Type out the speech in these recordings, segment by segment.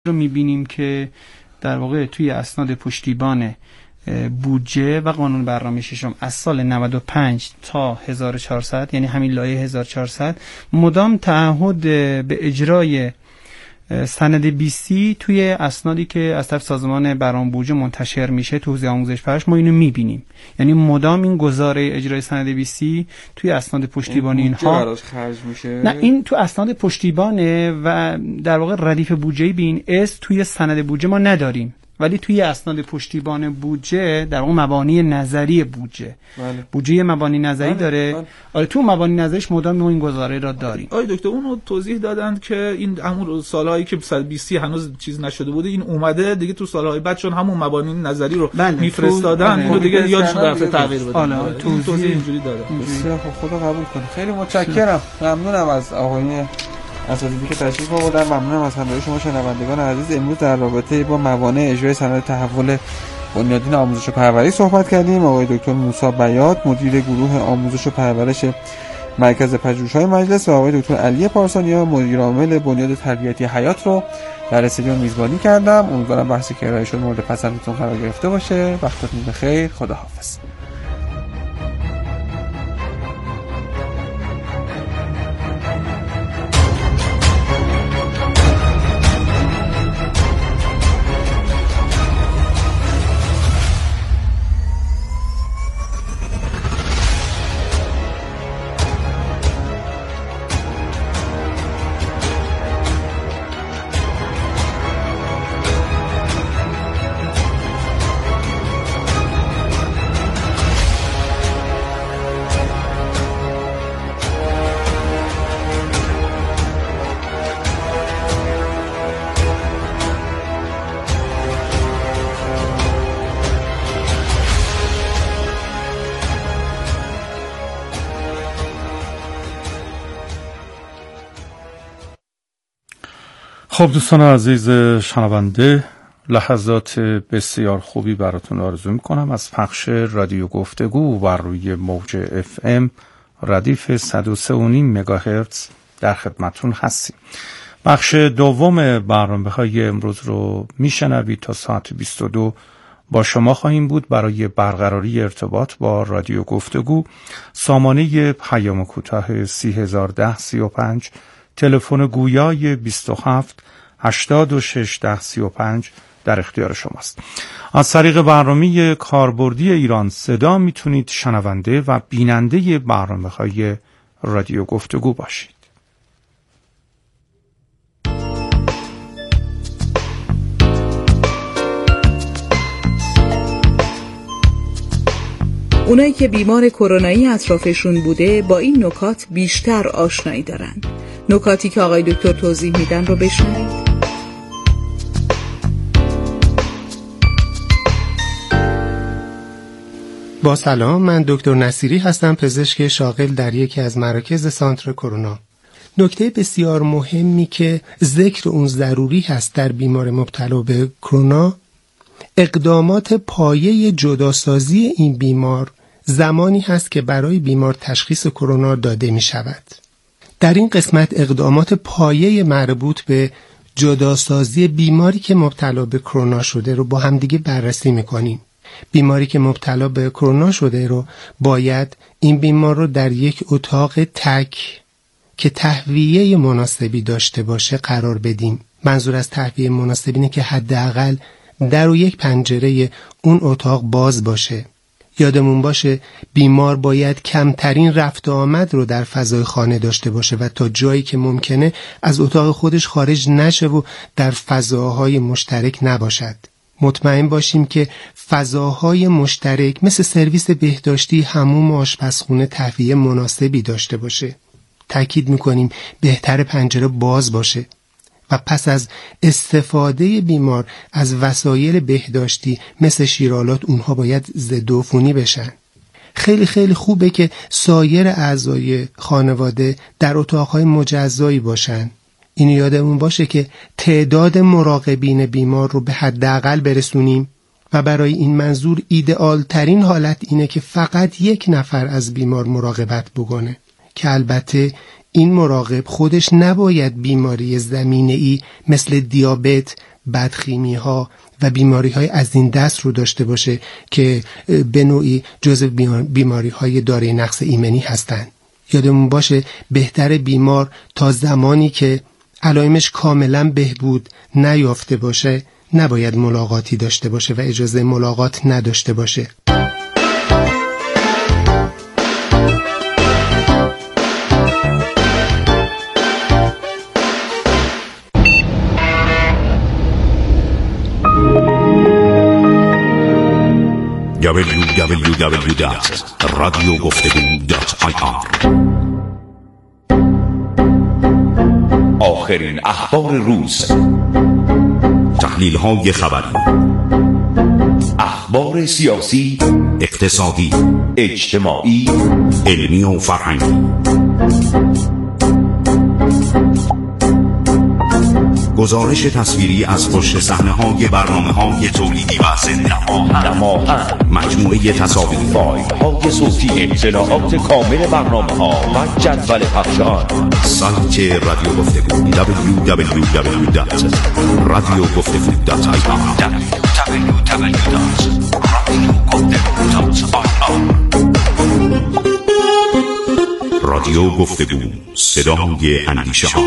رو می‌بینیم که در واقع توی اسناد پشتیبان بودجه و قانون برنامه ششم از سال 95 تا 1400 یعنی همین لایحه 1400 مدام تعهد به اجرای سند 20 توی اسنادی که از طرف سازمان برنامه بودجه منتشر میشه تو حوزه آموزش پرورش ما اینو می‌بینیم. یعنی مدام این گزاره اجرای سند 20 توی اسناد پشتیبانی اینها براش خرج میشه. نه، این تو اسناد پشتیبانه و در واقع ردیف بودجه به این توی سند بودجه ما نداریم، ولی توی اسناد پشتیبان بودجه در واقع مبانی نظری بودجه بودجه مبانی نظری داره. آره، تو مبانی نظریش مدام ما این گزاره را داریم. آقای دکتر اونو توضیح دادند که این همون سالهایی که 120 هنوز چیز نشده بوده این اومده دیگه تو سالهای بعد چون همون مبانی نظری رو میفرستادن اینو دیگه یادشون رفته تغییر بدن. حالا توضیح اینجوری داره. بسیار خب، خدا قبول کنه. خیلی متشکرم. ممنونم از آقایون اساتیدی که تشریف آوردن. ممنونم از همراهی شما شنوندگان عزیز. امروز در رابطه با موانع اجرای سند تحول بنیادین آموزش و پرورش صحبت کردیم. آقای دکتر موسی بیات مدیر گروه آموزش و پرورش مرکز پژوهش‌های مجلس و آقای دکتر علی پارسانیا مدیر عامل بنیاد تربیتی حیات رو در استودیو میزبانی کردم. امیدوارم بحثی که ارائه شد مورد پسندتون قرار گرفته باشه. وقتتون بخیر. خداحافظ. خب دوستان عزیز شنونده، لحظات بسیار خوبی براتون آرزو میکنم از پخش رادیو گفتگو بر روی موج FM ردیف 103.5 مگاهرتز در خدمتون هستیم. بخش دوم برنامه‌های امروز رو میشنوید. تا ساعت 22 با شما خواهیم بود. برای برقراری ارتباط با رادیو گفتگو سامانه پیام کوتاه 301035 تلفن گویای 27 86 1035 در اختیار شماست. از طریق برنامه کاربردی ایران صدا میتونید شنونده و بیننده برنامه‌های رادیو گفتگو باشید. اونایی که بیمار کرونایی اطرافشون بوده با این نکات بیشتر آشنایی دارن. نکاتی که آقای دکتر توضیح میدن رو بشنوید. با سلام، من دکتر نصیری هستم، پزشک شاغل در یکی از مراکز سانتر کرونا. نکته بسیار مهمی که ذکر اون ضروری هست در بیمار مبتلا به کرونا، اقدامات پایه جداسازی این بیمار زمانی هست که برای بیمار تشخیص کرونا داده می شود. در این قسمت اقدامات پایه مربوط به جداسازی بیماری که مبتلا به کرونا شده رو با همدیگه بررسی می کنیم. بیماری که مبتلا به کرونا شده رو باید این بیمار رو در یک اتاق تک که تهویه مناسبی داشته باشه قرار بدیم. منظور از تهویه مناسبی اینه که حداقل در و یک پنجره اون اتاق باز باشه. یادمون باشه بیمار باید کمترین رفت و آمد رو در فضای خانه داشته باشه و تا جایی که ممکنه از اتاق خودش خارج نشه و در فضاهای مشترک نباشد. مطمئن باشیم که فضاهای مشترک مثل سرویس بهداشتی، حموم و آشپزخونه تهویه مناسبی داشته باشه. تأکید میکنیم بهتر پنجره باز باشه و پس از استفاده بیمار از وسایل بهداشتی مثل شیرالات اونها باید ضدعفونی بشن. خیلی خیلی خوبه که سایر اعضای خانواده در اتاقهای مجزایی باشن. اینو یادمون باشه که تعداد مراقبین بیمار رو به حداقل برسونیم و برای این منظور ایدئال ترین حالت اینه که فقط یک نفر از بیمار مراقبت بکنه که البته این مراقب خودش نباید بیماری زمینه‌ای مثل دیابت، بدخیمی ها و بیماری های از این دست رو داشته باشه که به نوعی جزو بیماری های دارای نقص ایمنی هستند. یادمون باشه بهتر بیمار تا زمانی که علائمش کاملا بهبود نیافته باشه نباید ملاقاتی داشته باشه و اجازه ملاقات نداشته باشه. www.radiogoftegu.ir آخرین اخبار روز، تحلیل‌های خبری، اخبار سیاسی، اقتصادی، اجتماعی، علمی و فرهنگی. گزارش تصویری از پشت صحنه‌های برنامه‌های تولیدی و زنده مجموعه تصاویر، فایل‌های صوتی، اطلاعات کامل برنامه‌ها و جدول پخش آن. سایت رادیو گفتگو www.radiogoftegu.ir رادیو گفتگو، صدای اندیشه‌ها.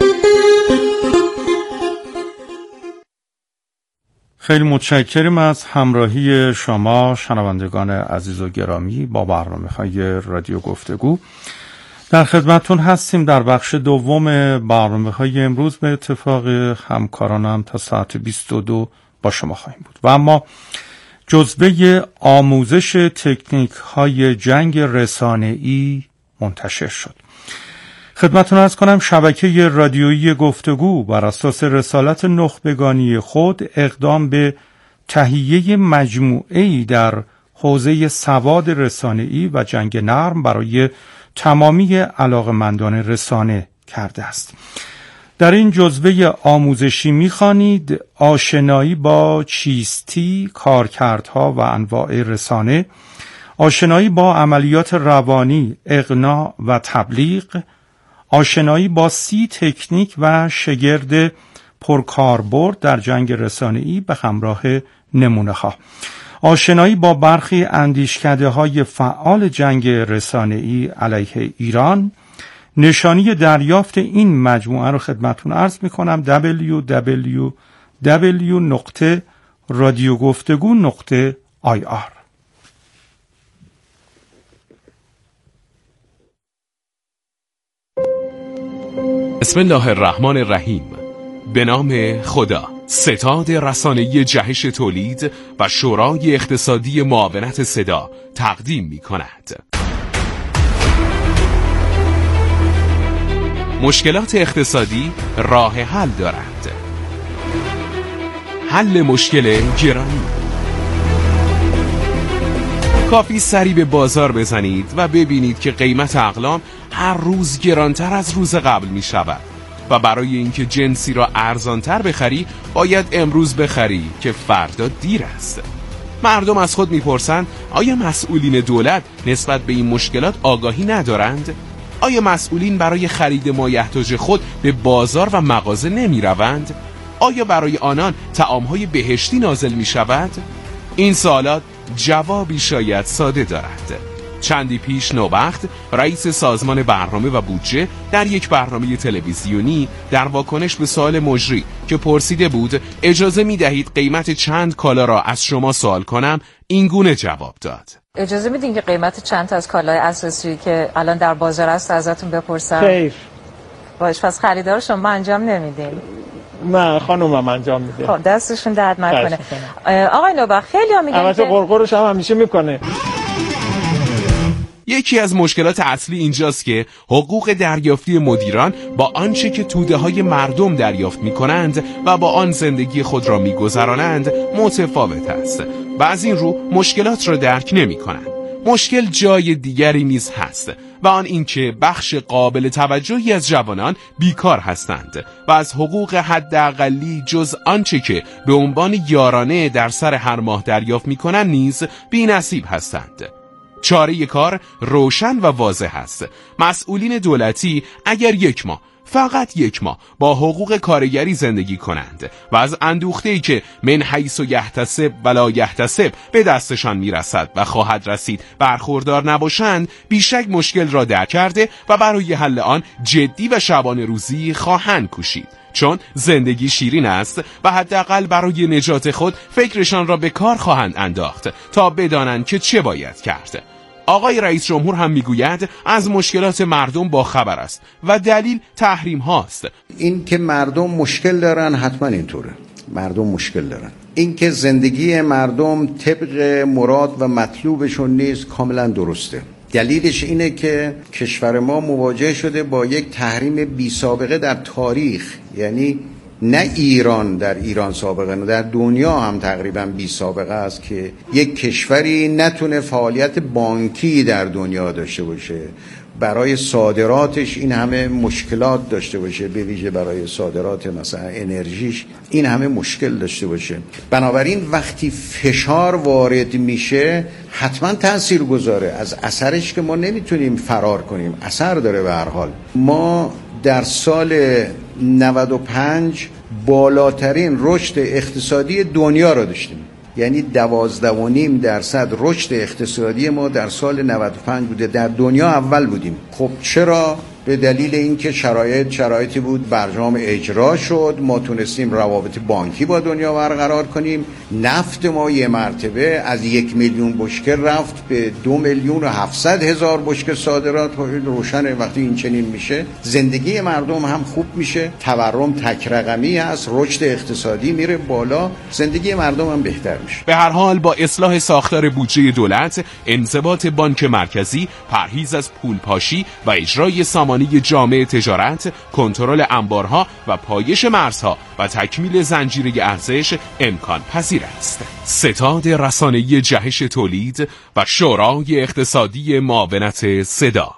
خیلی متشکرم از همراهی شما شنوندگان عزیز و گرامی با برنامه‌های رادیو گفتگو. در خدمتتون هستیم در بخش دوم برنامه‌های امروز. به اتفاق همکارانم تا ساعت 22 با شما خواهیم بود و اما جزوه آموزش تکنیک‌های جنگ رسانه‌ای منتشر شد. خدمتتون عرض کنم شبکه رادیویی گفتگو بر اساس رسالت نخبگانی خود اقدام به تهیه مجموعه‌ای در حوزه سواد رسانه‌ای و جنگ نرم برای تمامی علاقه‌مندان رسانه کرده است. در این جزوه آموزشی می‌خوانید آشنایی با چیستی، کارکردها و انواع رسانه، آشنایی با عملیات روانی، اقناع و تبلیغ، آشنایی با 30 تکنیک و شگرد پرکاربرد در جنگ رسانه‌ای به همراه نمونه‌ها، آشنایی با برخی اندیشکده‌های فعال جنگ رسانه‌ای علیه ایران. نشانی دریافت این مجموعه رو خدمتتون عرض می‌کنم www.radiogoftegu.ir. بسم الله الرحمن الرحیم. به نام خدا. ستاد رسانه‌ای جهش تولید و شورای اقتصادی معاونت صدا تقدیم می‌کند. مشکلات اقتصادی راه حل دارد. حل مشکل گرانی. کافی سری به بازار بزنید و ببینید که قیمت اقلام هر روز گرانتر از روز قبل می شود و برای اینکه جنسی را ارزانتر بخری باید امروز بخری که فردا دیر است. مردم از خود میپرسند آیا مسئولین دولت نسبت به این مشکلات آگاهی ندارند؟ آیا مسئولین برای خرید مایحتاج خود به بازار و مغازه نمی روند؟ آیا برای آنان طعام‌های بهشتی نازل می شود؟ این سوالات جوابی شاید ساده دارد. چندی پیش نوبخت رئیس سازمان برنامه و بودجه در یک برنامه تلویزیونی در واکنش به سوال مجری که پرسیده بود اجازه می دهید قیمت چند کالا را از شما سوال کنم این گونه جواب داد: اجازه میدین که قیمت چند تا از کالای اساسی که الان در بازار است ازتون بپرسم؟ خیر. باش، پس خریدار شما انجام نمیدین؟ نه خانومم انجام میده. خب دستشون درد نکنه. آقای نوبخت خیلی ها میگن البته قرقرش هم همیشه میکنه. یکی از مشکلات اصلی اینجاست که حقوق دریافتی مدیران با آنچه که توده های مردم دریافت می کنند و با آن زندگی خود را می گذرانند متفاوت است و از این رو مشکلات را درک نمی کنند. مشکل جای دیگری نیز هست و آن اینکه بخش قابل توجهی از جوانان بیکار هستند و از حقوق حداقلی جز آنچه که به عنوان یارانه در سر هر ماه دریافت می کنند نیز بی‌نصیب هستند. چاره کار روشن و واضح است. مسئولین دولتی اگر یک ماه فقط 1 ماه با حقوق کارگری زندگی کنند و از اندوخته‌ای که من حیث یحتسب ولا یحتسب به دستشان میرسد و خواهد رسید برخوردار نباشند، بیشک مشکل را درک کرده و برای حل آن جدی و شبانه روزی خواهند کوشید، چون زندگی شیرین است و حداقل برای نجات خود فکرشان را به کار خواهند انداخت تا بدانند که چه باید کرد. آقای رئیس جمهور هم میگوید از مشکلات مردم با خبر است و دلیل تحریم هاست. این که مردم مشکل دارن حتما اینطوره، مردم مشکل دارن. این که زندگی مردم طبق مراد و مطلوبشون نیست کاملا درسته. دلیلش اینه که کشور ما مواجه شده با یک تحریم بی سابقه در تاریخ، یعنی نه ایران در ایران سابقه، نه در دنیا هم تقریبا بی سابقه است که یک کشوری نتونه فعالیت بانکی در دنیا داشته باشه، برای صادراتش این همه مشکلات داشته باشه، به ویژه برای صادرات مثلا انرژیش این همه مشکل داشته باشه. بنابراین وقتی فشار وارد میشه حتما تأثیر گذاره. از اثرش که ما نمیتونیم فرار کنیم، اثر داره به هر حال. ما در سال 95 بالاترین رشد اقتصادی دنیا را داشتیم، یعنی 12.5% رشد اقتصادی ما در سال 95 بوده، در دنیا اول بودیم. خب چرا؟ به دلیل اینکه شرایطی بود برجام اجرا شد، ما تونستیم روابط بانکی با دنیا برقرار کنیم. نفت ما یه مرتبه از 1 میلیون بشکه رفت به 2,700,000 بشکه صادرات. روشنه وقتی این چنین میشه زندگی مردم هم خوب میشه، تورم تک رقمی هست، رشد اقتصادی میره بالا، زندگی مردم هم بهتر میشه. به هر حال با اصلاح ساختار بودجه دولت، انضباط بانک مرکزی، پرهیز از پولپاشی و اجرای سامانه جامع تجارت، کنترل انبارها و پایش مرزها و تکمیل زنجیره ارزش امکان پذیر است. ستاد رسانه‌ای جهش تولید و شورای اقتصادی معاونت صدا.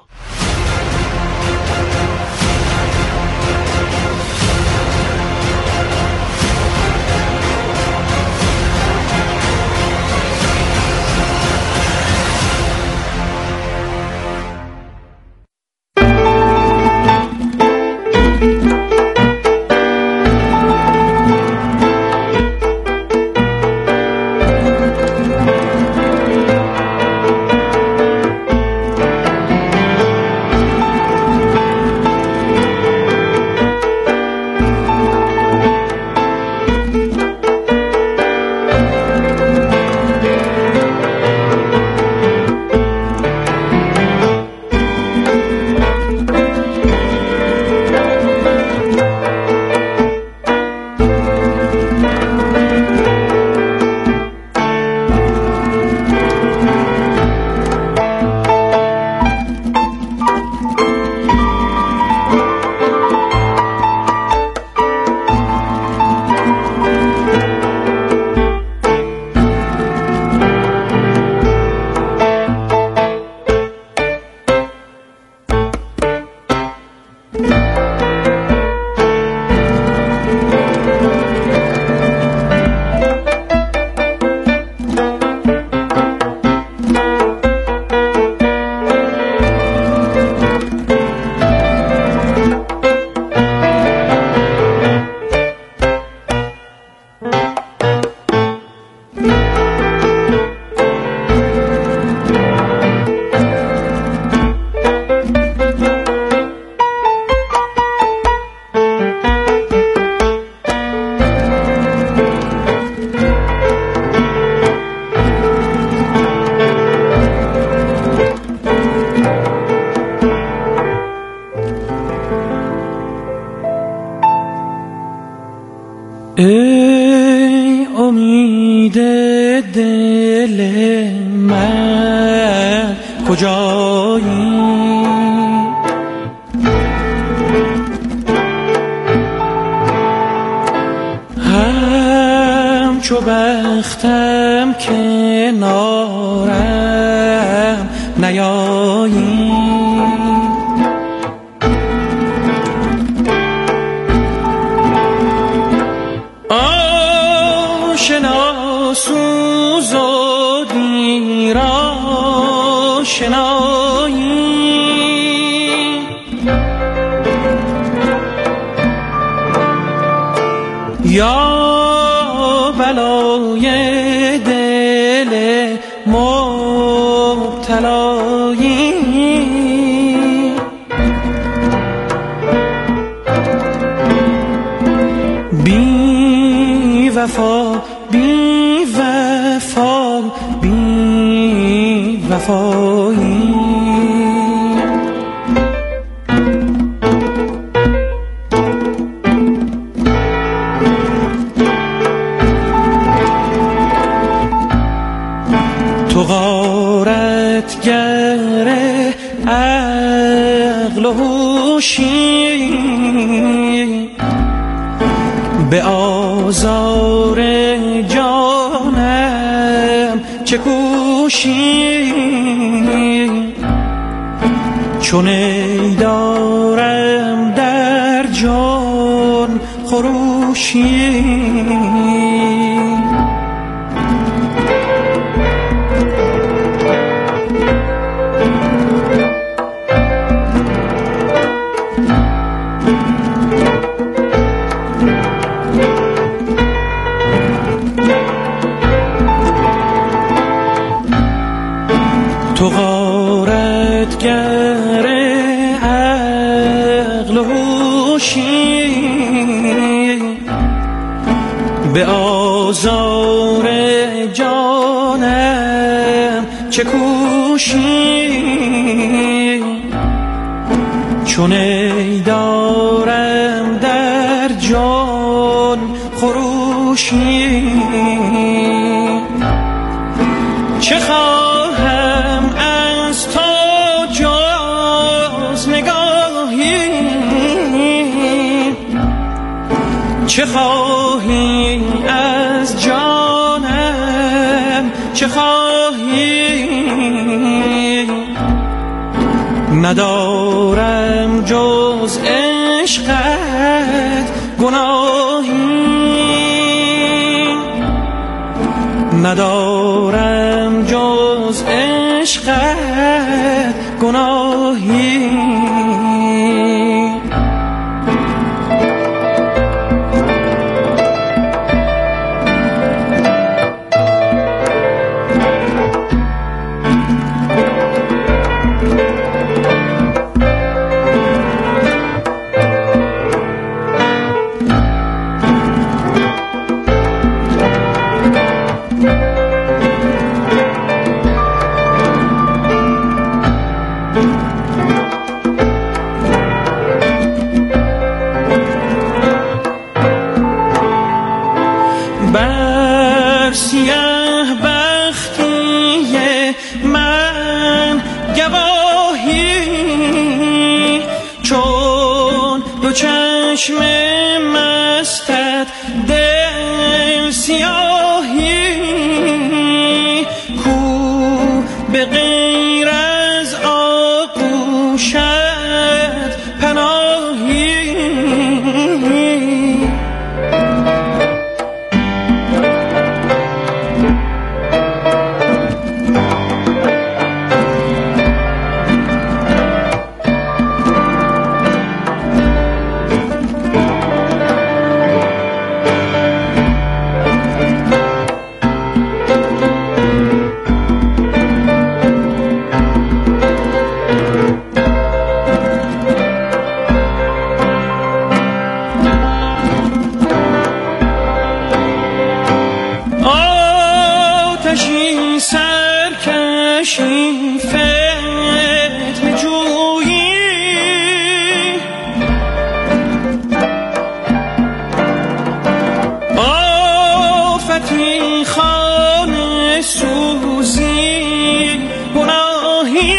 ای امید دل من کجایی؟ همچو بختم کنارم نیایی. آشنا سوز و دیر آشنایی، بلای دل مبتلایی بی وفا بی وفا بی وفایی تو غارتگر عقل و هوشی به آزار جانم چه کوشی چون ای دارم در جان خروشی تو غارتگر عقل و هوشی به آزار جانم چه کوشی چون ای دارم در جان خروشی چه خواهم از تو جز نگاهی چه خواهی از جانم چه خواهی ندارم جز عشقت گناهی ندارم جز عشقت گناهی بر سیه بختی من گواهی چون دو چشم مستت دل سیاهی کو به غیر از آغوشت پناهی آتشی سرکشی فتنه جویی آفتی خانه سوزی گناهی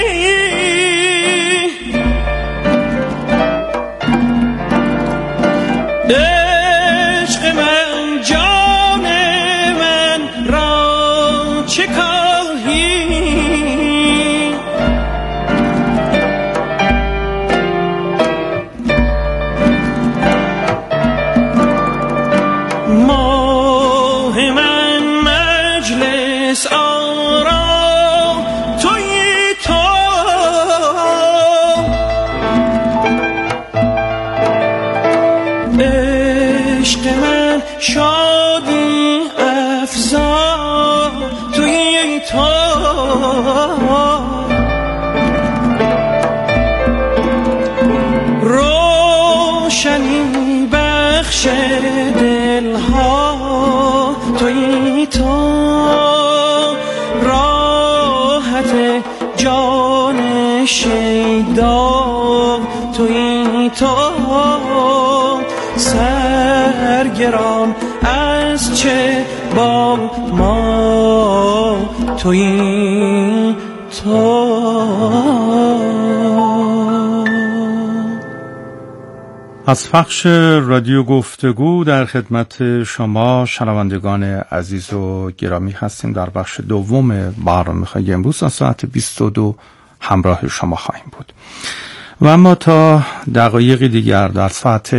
عشق من جان من را چه کاهی شیدا تویی تو، سرگران از چه با ما تویی تو. از پخش رادیو گفتگو در خدمت شما شنوندگان عزیز و گرامی هستیم. در بخش دوم برنامه‌های امروز تا ساعت 22 همراه شما خواهیم بود و اما تا دقایق دیگر در ساعت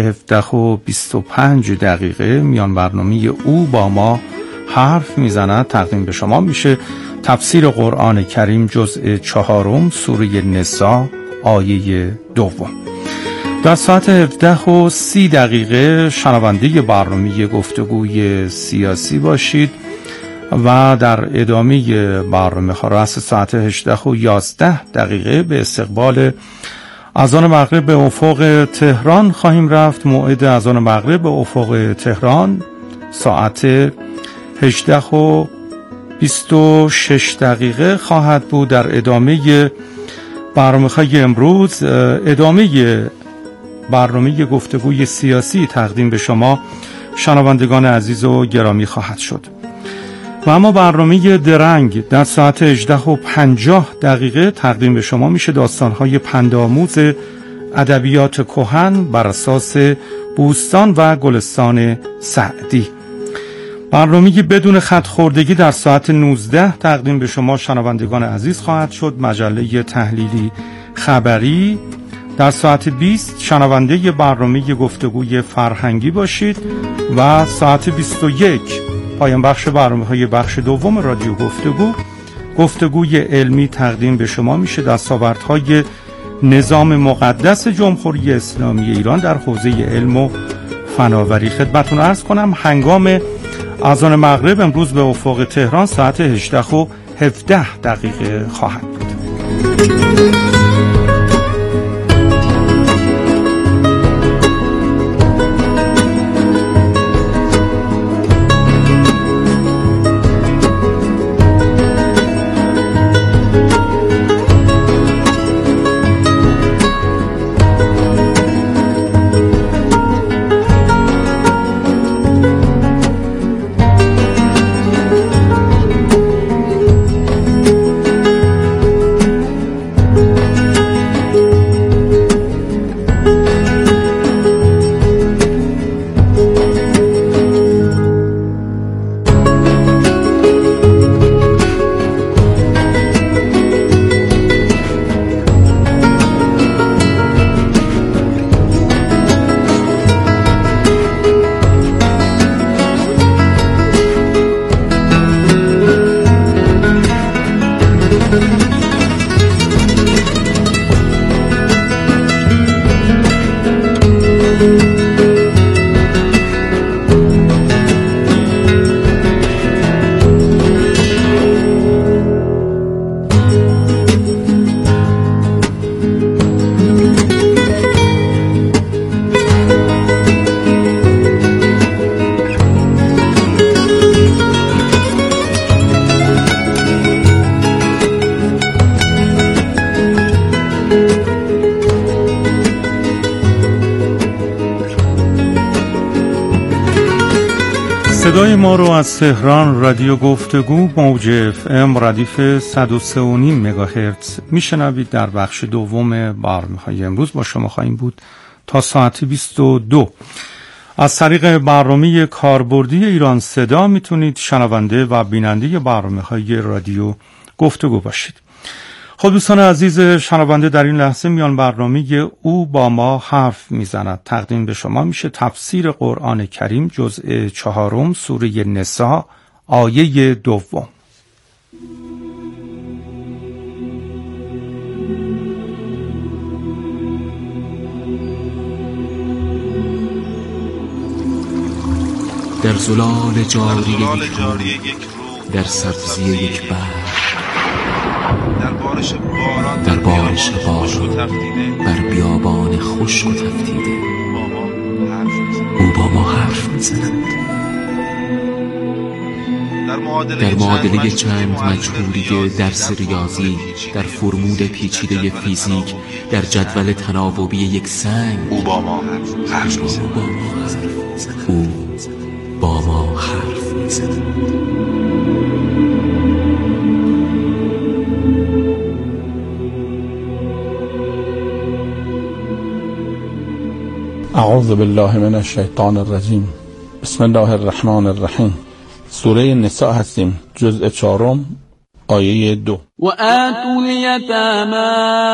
17:25 میان برنامه او با ما حرف میزند تقدیم به شما میشه تفسیر قرآن کریم جزء 4 سوره نساء آیه 2. در ساعت 17:30 شنونده برنامه گفتگوی سیاسی باشید و در ادامه برنامه ها رأس ساعت 18:11 به استقبال اذان مغرب به افق تهران خواهیم رفت. موعد اذان مغرب به افق تهران ساعت 18:26 خواهد بود. در ادامه برنامه‌های امروز ادامه برنامه گفتگوی سیاسی تقدیم به شما شنوندگان عزیز و گرامی خواهد شد و اما برنامه درنگ در ساعت 18:50 تقدیم به شما میشه داستان‌های پندآموز ادبیات کهن بر اساس بوستان و گلستان سعدی. برنامه بدون خط خوردگی در ساعت 19 تقدیم به شما شنوندگان عزیز خواهد شد. مجله تحلیلی خبری در ساعت 20 شنونده برنامه گفتگوی فرهنگی باشید و ساعت 21 پایان بخش برنامه‌های بخش دوم رادیو گفتگوی علمی تقدیم به شما میشه. دستاوردهای نظام مقدس جمهوری اسلامی ایران در حوزه علم و فناوری. خدمتتون عرض کنم هنگام اذان مغرب امروز به افق تهران ساعت 18:17 خواهد بود. صدای ما رو از تهران رادیو گفتگو موج FM ردیف 103.5 مگاهرتز میشنوید. در بخش دوم برنامه‌های امروز با شما خواهیم بود تا ساعت 22. از طریق برنامه کاربردی ایران صدا میتونید شنونده و بیننده برنامه‌های رادیو گفتگو باشید. خب دوستان عزیز شنونده، در این لحظه میان برنامه او با ما حرف میزند تقدیم به شما میشه تفسیر قرآن کریم جزء 4 سوره نساء آیه 2. در زلال جاری یک رو، در سبزی یک بحر، در بارش باران بر بیابان خشک و تفتیده او با ما حرف میزند. در معادله چند مجهولی درس ریاضی، در فرمول پیچیده فیزیک، در جدول تناوبی یک سنگ، او با ما حرف می‌زند. اعوذ بالله من الشیطان الرجیم. بسم الله الرحمن الرحیم. سوره نساء هستیم، جزء 4 آیه 2. و آتوا الیتامی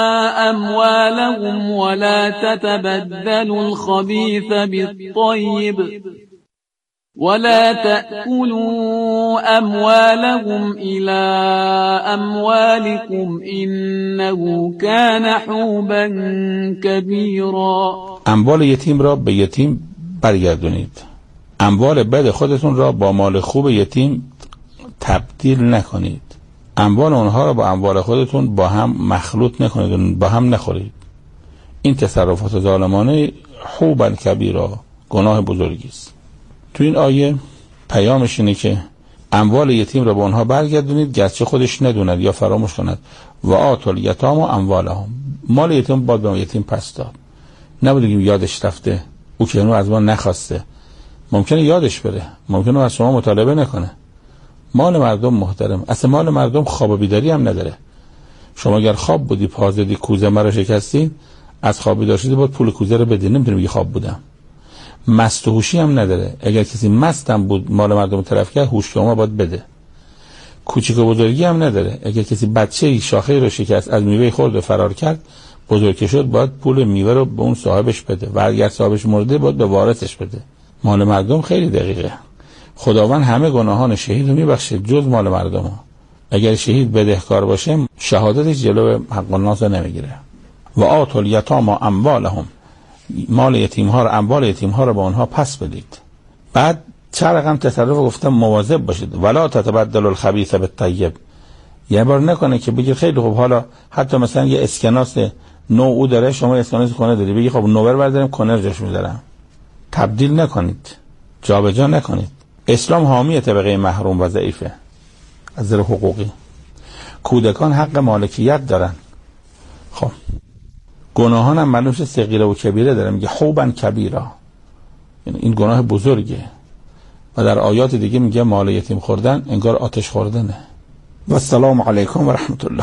اموالهم ولا تتبدلوا الخبیث بالطیب ولا تأكلوا أموالهم إلى أموالكم إنه كان حوبا كبيرا. اموال یتیم را به یتیم برگردونید، اموال بد خودتون را با مال خوب یتیم تبدیل نکنید، اموال اونها را با اموال خودتون با هم مخلوط نکنید، با هم نخورید. این تصرفات ظالمانه حوبا کبیرا، گناه بزرگی است. تو این آیه پیامش اینه که اموال یتیم را به اونها برگردونید گرچه خودش ندوند یا فراموش کند. و آتوا الیتامی اموالهم، مال یتیم باید به یتیم پس داد. نباید بگیم یادش رفته، او که اونو از ما نخواسته. ممکنه یادش بره، ممکنه از شما مطالبه نکنه. مال مردم محترم، اصلا مال مردم خواب و بیداری هم نداره. شما اگر خواب بودی پا زدی کوزه مرا شکستین، از خواب بیدار شدی باید پول کوزه رو بدی، نمیتونی بگی خواب بودم. مست و هوشی هم نداره. اگر کسی مستم بود مال مردم تلف کرد، هوش شما باید بده. کوچیک و بزرگی هم نداره. اگر کسی بچه‌ای شاخه رو شکست از میوه خورد و فرار کرد، بزرگ شد، باید پول میوه رو به اون صاحبش بده و اگر صاحبش مرده باید به وارثش بده. مال مردم خیلی دقیقه. خداوند همه گناهان شهید رو میبخشه جز مال مردم ها. اگر شهید بدهکار باشه، شهادتش جلو حق الناس نمیگیره. و آتوا الیتامی اموالهم، مال یتیم ها رو، اموال یتیم ها رو به اونها پس بدید. بعد چه رقم تصرف گفتم مواظب باشید. ولا تتبدلوا الخبیث بالطیب، یه بار نکنه که بگید خیلی خوب، حالا حتی مثلا یه اسکناس نو او داره، شما اسکناس کنه داری، بگی خب نوور برداریم کنر جاش میذارم. تبدیل نکنید، جابجا نکنید. اسلام حامی طبقه محروم و ضعیفه از نظر حقوقی. کودکان حق مالکیت دارن. خب گناهان هم معلومش صغیره و کبیره داره، میگه حوبا کبیرا، یعنی این گناه بزرگه. و در آیات دیگه میگه مال یتیم خوردن انگار آتش خوردنه. و السلام علیکم و رحمت الله.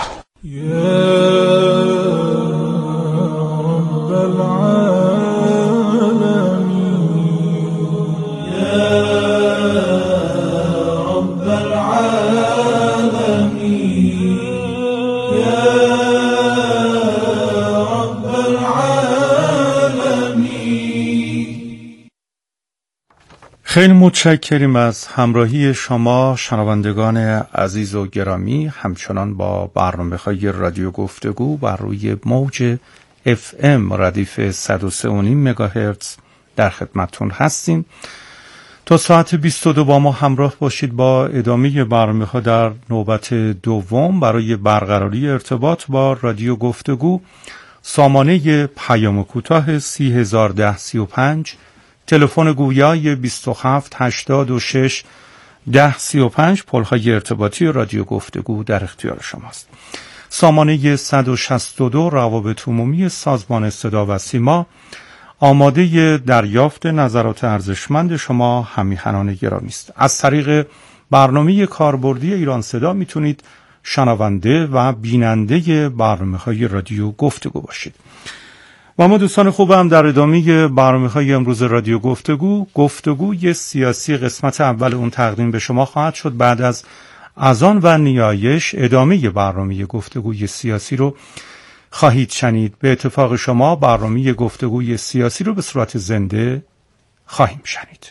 خیلی متشکریم از همراهی شما شنوندگان عزیز و گرامی. همچنان با برنامه‌های رادیو گفتگو بر روی موج FM ردیف 103.5 مگاهرتز در خدمتتون هستیم. تا ساعت 22 با ما همراه باشید با ادامه برنامه‌ها در نوبت دوم. برای برقراری ارتباط با رادیو گفتگو سامانه پیام کوتاه 301035، تلفن گویای 27 86 1035 پل‌های ارتباطی رادیو گفتگو در اختیار شماست. سامانه 162 روابط عمومی سازمان صدا و سیما آماده دریافت نظرات ارزشمند شما همیهنان گرامی است. از طریق برنامه کاربردی ایران صدا میتونید شنونده و بیننده برنامه‌های رادیو گفتگو باشید. و ما دوستان خوبم در ادامه برنامه‌های امروز رادیو گفتگوی سیاسی قسمت اول اون تقدیم به شما خواهد شد. بعد از اذان و نیایش ادامه برنامه گفتگوی سیاسی رو خواهید شنید. به اتفاق شما برنامه گفتگوی سیاسی رو به صورت زنده خواهیم شنید.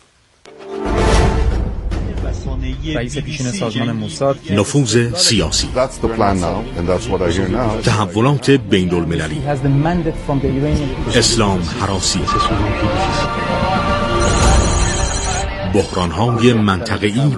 رئیس پیشین سازمان موساد، نفوذ سیاسی، تحولات بین المللی، اسلام هراسی، بحران‌های منطقه‌ای